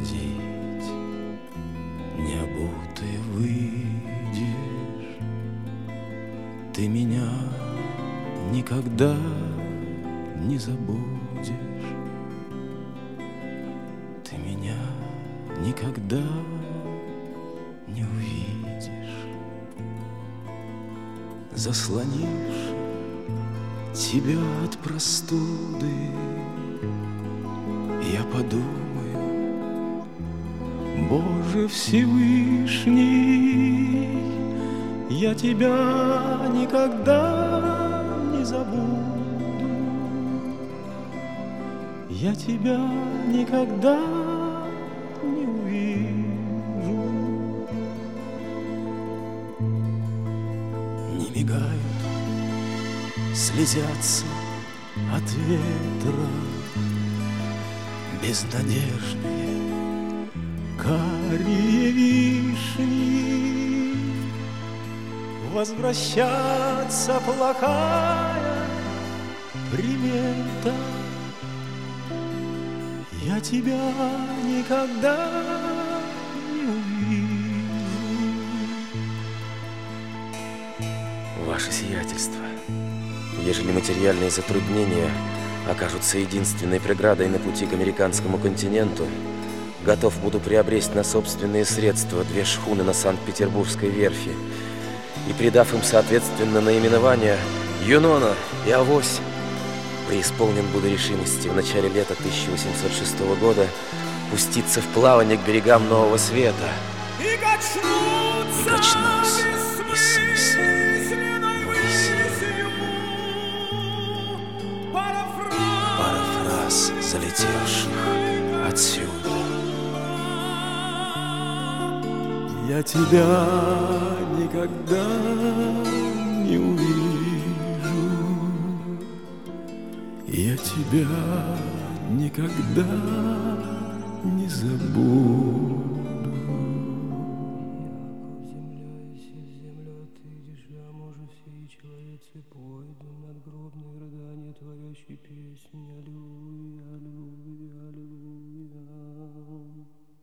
ходить, необутый выйдешь, ты меня никогда не забудешь, ты меня никогда не увидишь. Заслонишь тебя от простуды, я подумаю: Боже Всевышний, я тебя никогда не забуду, я тебя никогда не увижу. Не мигают, слезятся от ветра безнадежные карие вишни. Возвращаться плохая примета, я тебя никогда не увижу. Ваше сиятельство, ежели материальные затруднения окажутся единственной преградой на пути к американскому континенту, готов буду приобрести на собственные средства 2 шхуны на Санкт-Петербургской верфи и, придав им соответственно наименования «Юнона» и «Авось», преисполнен буду решимости в начале лета 1806 года пуститься в плавание к берегам Нового Света. И качнусь бессмысленной высью. Пара фраз, залетевших отсюда. Я тебя никогда не увижу, я тебя никогда не забуду.